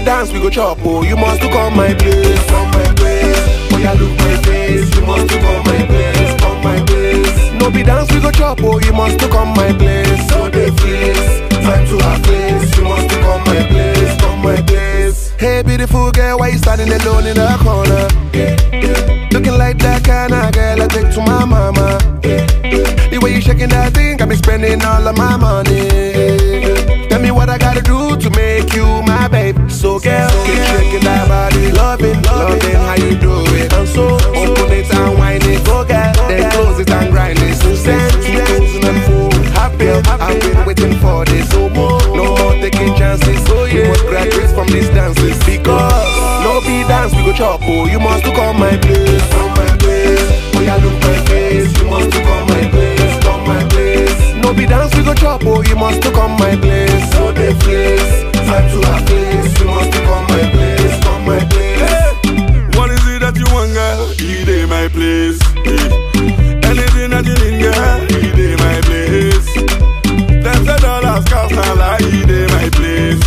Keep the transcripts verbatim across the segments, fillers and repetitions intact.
dance, we go chop, oh. You must to come my place, come my place. Oh, yeah, look my face. You must to come my place, come my place. No be dance, we go chop, oh. You must to come my place. So they flex, time to our place. You must to come my place, come my place. Hey, beautiful girl, why you standing alone in the corner? Yeah, yeah. Looking like that kind of girl I take to my mama. Yeah, yeah. The way you shaking that thing, got me spending all of my money. Yeah. Tell me what I gotta do to make you my babe. So girl, keep shaking that body, loving, loving how you do it. And so open it and wine it, go girl. Then close it and grind it. Since then, two thousand four, I've been, I've been waiting for this. So more, no more taking chances. So you must graduate from these dances because no be dance, we go chop. Oh, you must to come my place, come my place. Oh, yeah, look my face. You must to come my place, come my place. No be dance, we go chop. Oh, you must to come my place. So they flex, time to our place. You must to come my place, come my place. Hey, what is it that you want, girl? It ain't my place. Hey. Anything that you need, girl, it ain't my place. Them say dollars cost not like it ain't my place.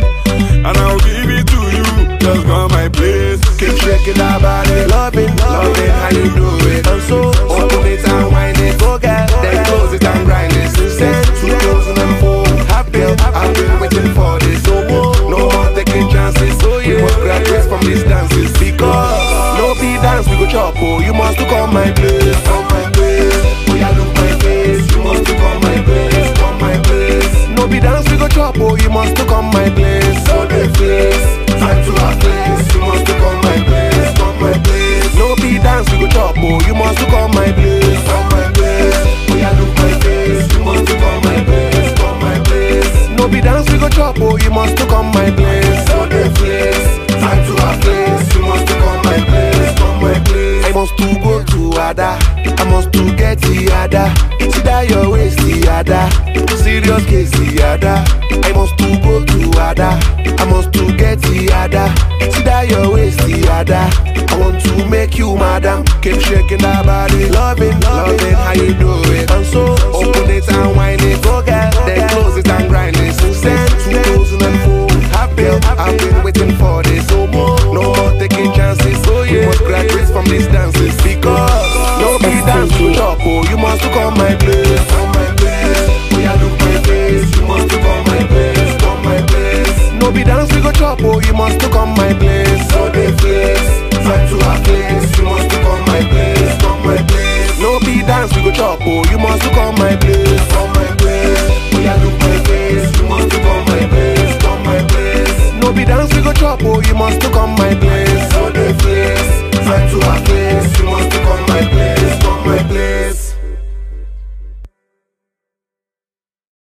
And I'll give it to you, just come my place. Keep shaking that body, loving, loving how you do it. And so open it and wine it, go girl. Then close it and grind it. Since then, two thousand four, I've been, I've been waiting for this. So no more taking chances. So you must graduate from these dances because no be dance, we go chop. Oh, you must to come my place, come my place. Oh, yeah, look my face. You must to come my place, come my place. No be dance, we go chop. Oh, you must to come my place. So they flex, time to our place. You must to come my place, come my place. No be dance, we go chop. Oh, you must to come my place, come my place. Oh, yeah, look my face. You must to come my place, come my place. No be dance, we go chop. Oh, you must to come my place. So they flex, time to our place. You must to come my place, come my place. I must to go to Ada. I must to get the Ada. See that your waist the Ada. Serious case the Ada. I must to go to Ada. I must to get the Ada. See that your waist the Ada. I want to make you madam. Keep shaking that body, loving, loving how you do it. And so open it and wine it, go girl. Then close it and grind it. Since then, two thousand four, I've been, I've been waiting for this. So more, no more taking chances. So you must graduate from these dances because no be dance to chop. Oh, you must to come my place, come my place. Oh, yeah, look my face. You must to come my place, come my place. No be dance, we go chop. Oh, you must to come my place. So they flex, time to our place. You must to come my place, come my place. No be dance, we go chop. Oh, you must to come my place.